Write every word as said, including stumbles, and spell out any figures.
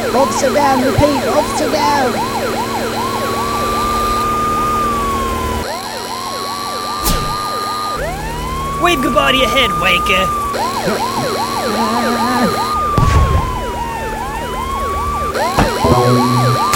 Officer down, repeat, officer down! Wave goodbye to your head, wanker! Ah.